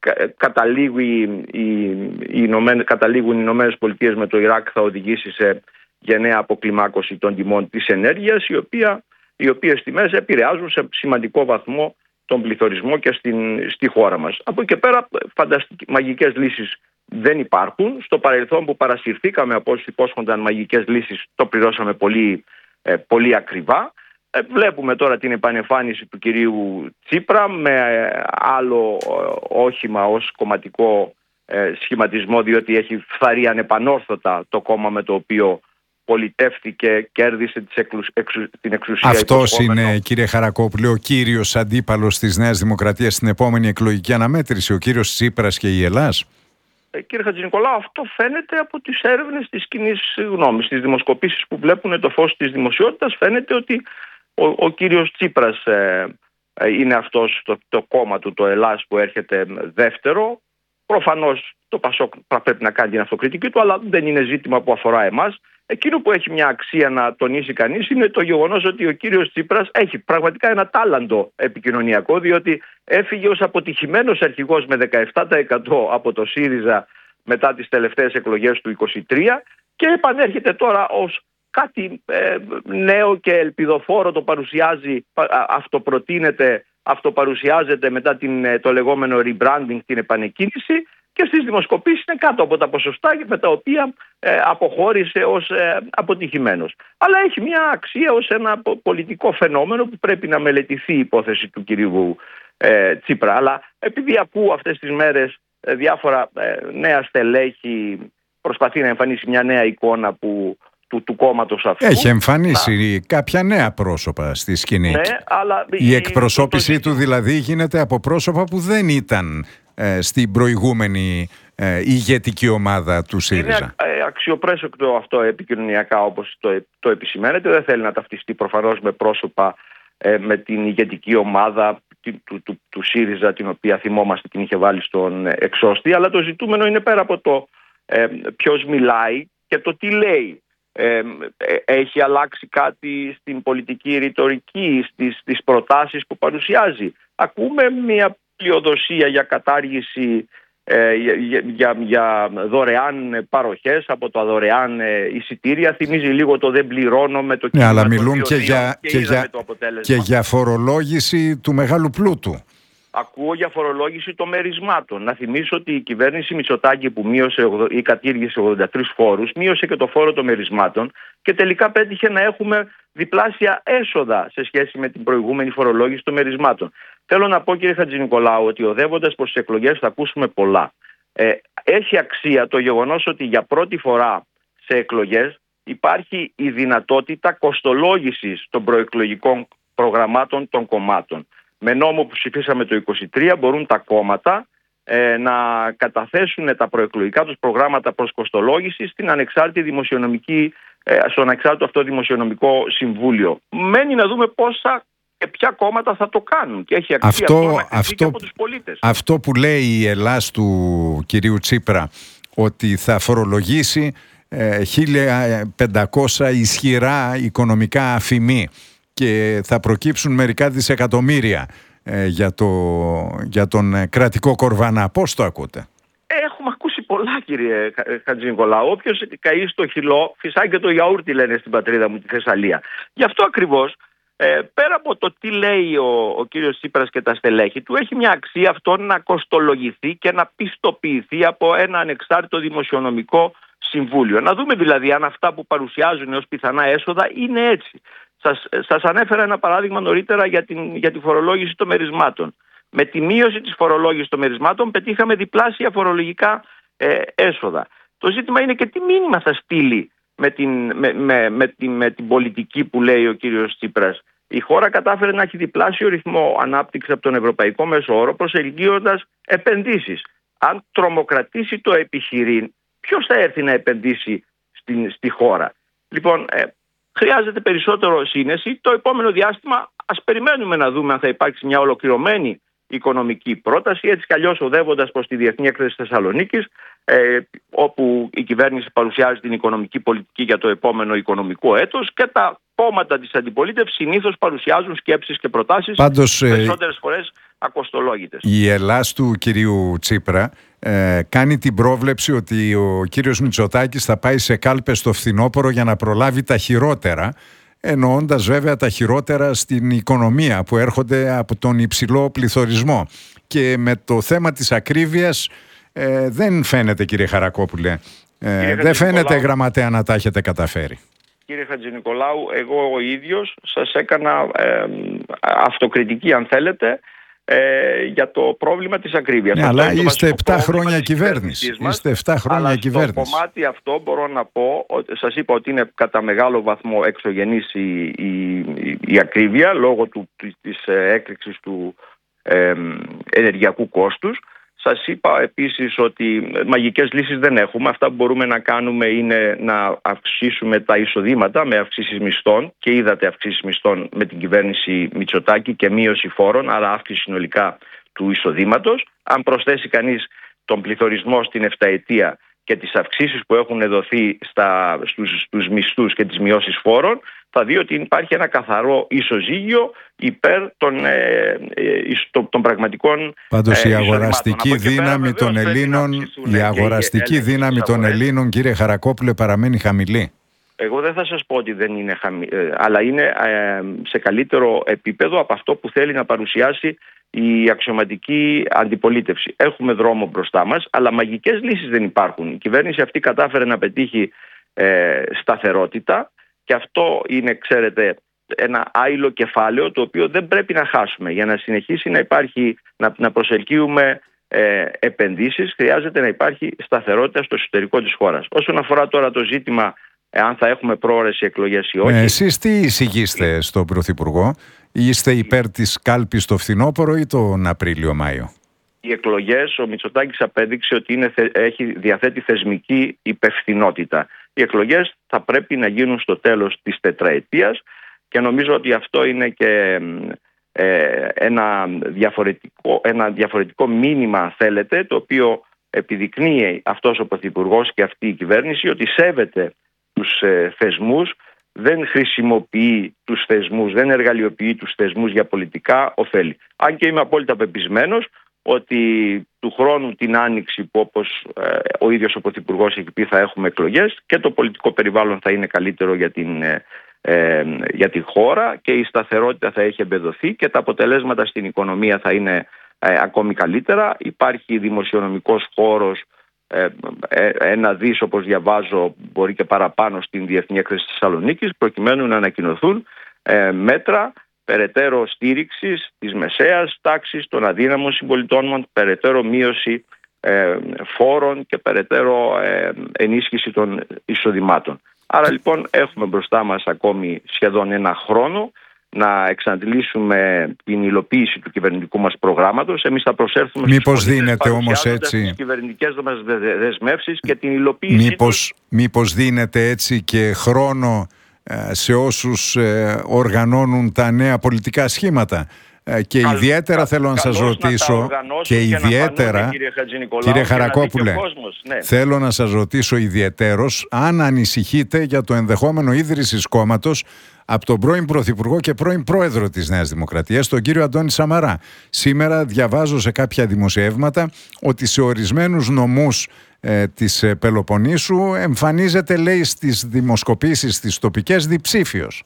καταλήγει οι, οι Ηνωμένες, καταλήγουν οι Ηνωμένες Πολιτείες με το Ιράκ θα οδηγήσει σε γενναία αποκλιμάκωση των τιμών της ενέργειας, η οποία οι οποίες τιμές επηρεάζουν σε σημαντικό βαθμό τον πληθωρισμό και στην, στη χώρα μας. Από εκεί και πέρα φανταστικές μαγικές λύσεις δεν υπάρχουν. Στο παρελθόν που παρασυρθήκαμε από όσοι υπόσχονταν μαγικές λύσεις, το πληρώσαμε πολύ, ε, πολύ ακριβά. Ε, βλέπουμε τώρα την επανεμφάνιση του κυρίου Τσίπρα με ε, άλλο ε, όχημα ως κομματικό ε, σχηματισμό, διότι έχει φθαρεί ανεπανόρθωτα το κόμμα με το οποίο πολιτεύτηκε, κέρδισε τις εκλου... εξου... την εξουσία. Αυτός είναι, κύριε Χαρακόπουλε, ο κύριος αντίπαλος της Νέας Δημοκρατίας στην επόμενη εκλογική αναμέτρηση, ο κύριος Τσίπρας και η Ελλάς. Ε, κύριε Χατζηνικολάου, αυτό φαίνεται από τις έρευνες της κοινής γνώμης, τις δημοσκοπήσεις που βλέπουν το φως της δημοσιότητας. Φαίνεται ότι ο, ο κύριος Τσίπρας ε, ε, είναι αυτός το, το κόμμα του, το Ελλάς, που έρχεται δεύτερο. Προφανώς το ΠΑΣΟΚ πρέπει να κάνει την αυτοκριτική του, αλλά δεν είναι ζήτημα που αφορά εμάς. Εκείνο που έχει μια αξία να τονίσει κανείς είναι το γεγονός ότι ο κύριος Τσίπρας έχει πραγματικά ένα τάλαντο επικοινωνιακό, διότι έφυγε ως αποτυχημένος αρχηγός με δεκαεπτά τοις εκατό από το ΣΥΡΙΖΑ μετά τις τελευταίες εκλογές του είκοσι τρία και επανέρχεται τώρα ως κάτι ε, νέο και ελπιδοφόρο, το παρουσιάζει, αυτοπροτείνεται, αυτοπαρουσιάζεται μετά την, το λεγόμενο rebranding, την επανεκκίνηση, και στις δημοσκοπήσεις είναι κάτω από τα ποσοστά με τα οποία ε, αποχώρησε ως ε, αποτυχημένος. Αλλά έχει μια αξία ως ένα πολιτικό φαινόμενο που πρέπει να μελετηθεί η υπόθεση του κυρίου ε, Τσίπρα. Αλλά επειδή ακούω αυτές τις μέρες ε, διάφορα ε, νέα στελέχη, προσπαθεί να εμφανίσει μια νέα εικόνα που, του, του κόμματος αυτού. Έχει εμφανίσει να... κάποια νέα πρόσωπα στη σκηνή. Ναι, αλλά η εκπροσώπησή το... του δηλαδή γίνεται από πρόσωπα που δεν ήταν ε, στην προηγούμενη ε, ηγετική ομάδα του ΣΥΡΙΖΑ. Είναι αξιοπρόσεκτο αυτό επικοινωνιακά, όπως το, το επισημαίνεται. Δεν θέλει να ταυτιστεί προφανώς με πρόσωπα ε, με την ηγετική ομάδα του, του, του, του ΣΥΡΙΖΑ, την οποία θυμόμαστε την είχε βάλει στον εξώστη. Αλλά το ζητούμενο είναι πέρα από το ε, ποιος μιλάει και το τι λέει. Ε, έχει αλλάξει κάτι στην πολιτική ρητορική, στις, στις προτάσεις που παρουσιάζει. Ακούμε μια πλειοδοσία για κατάργηση, ε, για, για, για δωρεάν παροχές από τα δωρεάν ε, εισιτήρια. Θυμίζει λίγο το δεν πληρώνω με το ναι, αλλά των μιλούν και, για, και, και, για, και για φορολόγηση του μεγάλου πλούτου. Ακούω για φορολόγηση των μερισμάτων. Να θυμίσω ότι η κυβέρνηση Μητσοτάκη που μείωσε ή κατήργησε ογδόντα τρεις φόρους, μείωσε και το φόρο των μερισμάτων και τελικά πέτυχε να έχουμε διπλάσια έσοδα σε σχέση με την προηγούμενη φορολόγηση των μερισμάτων. Θέλω να πω, κύριε Χατζηνικολάου, ότι οδεύοντας προς τις εκλογές θα ακούσουμε πολλά. Ε, έχει αξία το γεγονός ότι για πρώτη φορά σε εκλογές υπάρχει η δυνατότητα κοστολόγησης των προεκλογικών προγραμμάτων των κομμάτων. Με νόμο που ψηφίσαμε το είκοσι τρία μπορούν τα κόμματα ε, να καταθέσουν τα προεκλογικά τους προγράμματα προς κοστολόγηση στην ανεξάρτητη δημοσιονομική, ε, στο ανεξάρτητο αυτό δημοσιονομικό συμβούλιο. Μένει να δούμε πόσα και ποια κόμματα θα το κάνουν και έχει αξία αυτό, αυτό, αυτό και από τους πολίτες. Αυτό που λέει η Ελλάς του κυρίου Τσίπρα, ότι θα φορολογήσει ε, χίλια πεντακόσια ισχυρά οικονομικά αφημί και θα προκύψουν μερικά δισεκατομμύρια ε, για, το, για τον ε, κρατικό κορβανά. Πώς το ακούτε? Έχουμε ακούσει πολλά, κύριε Χατζηνικολάου. Όποιος καεί στο χυλό φυσάει και το γιαούρτι, λένε στην πατρίδα μου, τη Θεσσαλία. Γι' αυτό ακριβώς, ε, πέρα από το τι λέει ο, ο κύριος Τσίπρας και τα στελέχη του, έχει μια αξία αυτό να κοστολογηθεί και να πιστοποιηθεί από ένα ανεξάρτητο δημοσιονομικό συμβούλιο. Να δούμε δηλαδή αν αυτά που παρουσιάζουν ως πιθανά έσοδα είναι έτσι. Σας, σας ανέφερα ένα παράδειγμα νωρίτερα για, την, για τη φορολόγηση των μερισμάτων. Με τη μείωση της φορολόγησης των μερισμάτων πετύχαμε διπλάσια φορολογικά ε, έσοδα. Το ζήτημα είναι και τι μήνυμα θα στείλει με την, με, με, με, την, με την πολιτική που λέει ο κύριος Τσίπρας. Η χώρα κατάφερε να έχει διπλάσιο ρυθμό ανάπτυξη από τον ευρωπαϊκό μέσο όρο, προσελκύοντας επενδύσεις. Αν τρομοκρατήσει το επιχειρήν, ποιος θα έρθει να επενδύσει στην, στη χώρα? Λοιπόν, ε, χρειάζεται περισσότερο σύνεση. Το επόμενο διάστημα ας περιμένουμε να δούμε αν θα υπάρξει μια ολοκληρωμένη οικονομική πρόταση, έτσι κι αλλιώς οδεύοντας προς τη Διεθνή Έκθεση Θεσσαλονίκης, ε, όπου η κυβέρνηση παρουσιάζει την οικονομική πολιτική για το επόμενο οικονομικό έτος και τα κόμματα της αντιπολίτευσης συνήθως παρουσιάζουν σκέψεις και προτάσεις, πάντως, περισσότερες φορές ακοστολόγητες. Η Ελλάς του κυρίου Τσίπρα ε, κάνει την πρόβλεψη ότι ο κύριος Μητσοτάκης θα πάει σε κάλπες στο φθινόπωρο για να προλάβει τα χειρότερα, εννοώντας βέβαια τα χειρότερα στην οικονομία που έρχονται από τον υψηλό πληθωρισμό. Και με το θέμα της ακρίβειας ε, δεν φαίνεται, κύριε Χαρακόπουλε, ε, δεν φαίνεται, γραμματέα, να τα έχετε καταφέρει. Κύριε Χατζηνικολάου, εγώ ο ίδιος σας έκανα ε, αυτοκριτική, αν θέλετε, ε, για το πρόβλημα της ακρίβειας. Ναι, αλλά είστε επτά χρόνια κυβέρνηση. Είστε επτά χρόνια κυβέρνηση. Στο κομμάτι αυτό μπορώ να πω, ότι σας είπα ότι είναι κατά μεγάλο βαθμό εξωγενής η, η, η, η ακρίβεια λόγω του, της έκρηξης του ε, ενεργειακού κόστους. Σας είπα επίσης ότι μαγικές λύσεις δεν έχουμε. Αυτά που μπορούμε να κάνουμε είναι να αυξήσουμε τα εισοδήματα με αυξήσεις μισθών, και είδατε αυξήσεις μισθών με την κυβέρνηση Μητσοτάκη και μείωση φόρων, άρα αύξηση συνολικά του εισοδήματος. Αν προσθέσει κανείς τον πληθωρισμό στην εφταετία και τις αυξήσεις που έχουν δοθεί στα, στους, στους μισθούς και τις μειώσεις φόρων, θα δει ότι υπάρχει ένα καθαρό ισοζύγιο υπέρ των, ε, ε, των πραγματικών. Πάντως η αγοραστική δύναμη των Ελλήνων, η αγοραστική δύναμη των Ελλήνων, κύριε Χαρακόπουλε, παραμένει χαμηλή. Εγώ δεν θα σας πω ότι δεν είναι χαμηλή, αλλά είναι ε, σε καλύτερο επίπεδο από αυτό που θέλει να παρουσιάσει η αξιωματική αντιπολίτευση. Έχουμε δρόμο μπροστά μας, αλλά μαγικές λύσεις δεν υπάρχουν. Η κυβέρνηση αυτή κατάφερε να πετύχει ε, σταθερότητα, και αυτό είναι, ξέρετε, ένα άειλο κεφάλαιο το οποίο δεν πρέπει να χάσουμε. Για να συνεχίσει να υπάρχει, να, να προσελκύουμε ε, επενδύσεις, χρειάζεται να υπάρχει σταθερότητα στο εσωτερικό της χώρας. Όσον αφορά τώρα το ζήτημα αν θα έχουμε πρόορες εκλογές ή όχι. Ε, εσείς τι εισηγείστε στον Πρωθυπουργό? Είστε υπέρ της κάλπης το φθινόπωρο ή τον Απρίλιο-Μάιο? Οι εκλογές, ο Μητσοτάκης απέδειξε ότι είναι, έχει, διαθέτει θεσμική υπευθυνότητα. Οι εκλογές θα πρέπει να γίνουν στο τέλος της τετραετίας και νομίζω ότι αυτό είναι και ε, ένα, διαφορετικό, ένα διαφορετικό μήνυμα, θέλετε, το οποίο επιδεικνύει αυτός ο Πρωθυπουργός και αυτή η κυβέρνηση ότι σέβεται τους ε, θεσμούς, δεν χρησιμοποιεί τους θεσμούς, δεν εργαλειοποιεί τους θεσμούς για πολιτικά ωφέλη. Αν και είμαι απόλυτα πεπισμένος ότι του χρόνου την Άνοιξη, που όπως ε, ο ίδιος ο Πρωθυπουργός έχει πει θα έχουμε εκλογές, και το πολιτικό περιβάλλον θα είναι καλύτερο για την, ε, ε, για τη χώρα και η σταθερότητα θα έχει εμπεδοθεί και τα αποτελέσματα στην οικονομία θα είναι ε, ακόμη καλύτερα. Υπάρχει δημοσιονομικός χώρος, ε, ε, ένα δις όπως διαβάζω, μπορεί και παραπάνω, στην Διεθνή Έκθεση της Θεσσαλονίκης, προκειμένου να ανακοινωθούν ε, μέτρα περαιτέρω στήριξης της μεσαίας τάξης, των αδύναμων συμπολιτών μας, περαιτέρω μείωση ε, φόρων και περαιτέρω ε, ενίσχυση των εισοδημάτων. Άρα λοιπόν έχουμε μπροστά μας ακόμη σχεδόν ένα χρόνο να εξαντλήσουμε την υλοποίηση του κυβερνητικού μας προγράμματος. Εμείς θα προσέλθουμε μήπως δίνεται όμως έτσι τις κυβερνητικές μας δεσμεύσεις και την υλοποίηση μήπως, τους. Μήπως δίνεται έτσι και χρόνο σε όσους ε, οργανώνουν τα νέα πολιτικά σχήματα ε, και Καλ, ιδιαίτερα κα, θέλω να σας ρωτήσω να και, και ιδιαίτερα φανούν, κύριε, κύριε Χαρακόπουλε, ναι. θέλω να σας ρωτήσω ιδιαιτέρως αν ανησυχείτε για το ενδεχόμενο ίδρυσης κόμματος από τον πρώην Πρωθυπουργό και πρώην Πρόεδρο της Νέας Δημοκρατίας, τον κύριο Αντώνη Σαμαρά. Σήμερα διαβάζω σε κάποια δημοσιεύματα ότι σε ορισμένους νομούς ε, της ε, Πελοποννήσου εμφανίζεται, λέει, στις δημοσκοπήσεις στις τοπικές διψήφιος.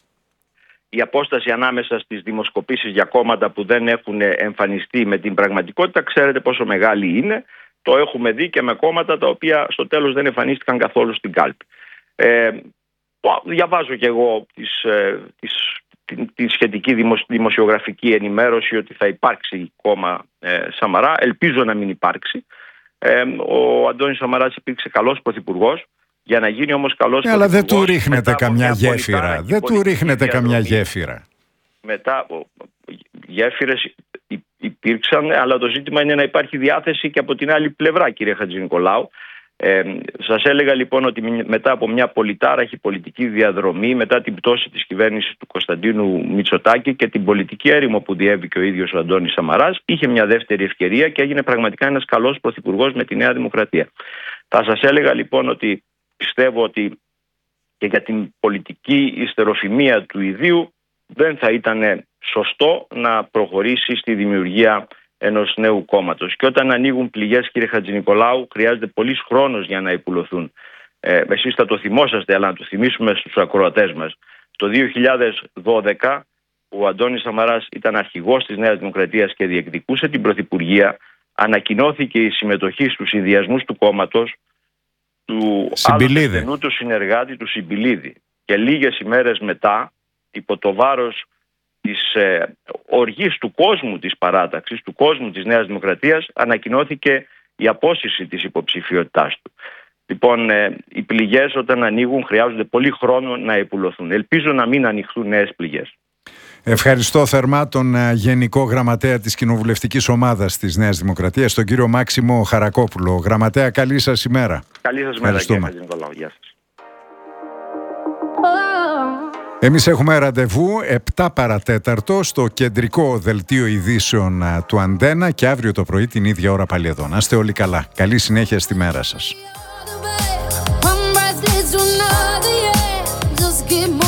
Η απόσταση ανάμεσα στις δημοσκοπήσεις για κόμματα που δεν έχουν εμφανιστεί με την πραγματικότητα, ξέρετε πόσο μεγάλη είναι. Το έχουμε δει και με κόμματα τα οποία στο τέλος δεν εμφανίστηκαν καθόλου στην κάλπη. Ε, Διαβάζω και εγώ τις, τις, την, την σχετική δημοσιογραφική ενημέρωση ότι θα υπάρξει κόμμα ε, Σαμαρά. Ελπίζω να μην υπάρξει. Ε, ο Αντώνης Σαμαράς υπήρξε καλός πρωθυπουργός. Για να γίνει όμως καλός ε, αλλά δεν του ρίχνετε καμιά γέφυρα. Δεν του ρίχνετε καμιά γέφυρα. Μετά γέφυρες υπήρξαν, αλλά το ζήτημα είναι να υπάρχει διάθεση και από την άλλη πλευρά, κύριε Χατζηνικολάου. Ε, σας έλεγα λοιπόν ότι μετά από μια πολυτάραχη πολιτική διαδρομή, μετά την πτώση της κυβέρνησης του Κωνσταντίνου Μητσοτάκη και την πολιτική έρημο που διέβηκε ο ίδιος ο Αντώνης Σαμαράς, είχε μια δεύτερη ευκαιρία και έγινε πραγματικά ένας καλός πρωθυπουργός με τη Νέα Δημοκρατία. Θα σας έλεγα λοιπόν ότι πιστεύω ότι και για την πολιτική υστεροφημία του ιδίου δεν θα ήταν σωστό να προχωρήσει στη δημιουργία ενός νέου κόμματος. Και όταν ανοίγουν πληγές, κύριε Χατζηνικολάου, χρειάζεται πολύς χρόνος για να υπουλωθούν. Ε, εσείς θα το θυμόσαστε, αλλά να το θυμίσουμε στους ακροατές μας. Το δύο χιλιάδες δώδεκα ο Αντώνης Σαμαράς ήταν αρχηγός της Νέας Δημοκρατίας και διεκδικούσε την πρωθυπουργία. Ανακοινώθηκε η συμμετοχή στους συνδυασμούς του κόμματος του άλλου του συνεργάτη του Συμπιλίδη. Και λίγες ημέρες μετά, υπό το βάρος της ε, οργής του κόσμου της παράταξης, του κόσμου της Νέας Δημοκρατίας, ανακοινώθηκε η απόσυρση της υποψηφιότητάς του. Λοιπόν, ε, οι πληγές όταν ανοίγουν χρειάζονται πολύ χρόνο να επουλωθούν. Ελπίζω να μην ανοιχθούν νέες πληγές. Ευχαριστώ θερμά τον uh, Γενικό Γραμματέα της Κοινοβουλευτικής Ομάδας της Νέας Δημοκρατίας, τον κύριο Μάξιμο Χαρακόπουλο. Γραμματέα, καλή σας ημέρα. Καλή σας ημέρα, κύριε Χατζηνικολάου. Γεια σας. Εμείς έχουμε ραντεβού επτά παρατέταρτο στο κεντρικό δελτίο ειδήσεων του Αντένα και αύριο το πρωί την ίδια ώρα πάλι εδώ. Να είστε όλοι καλά. Καλή συνέχεια στη μέρα σας.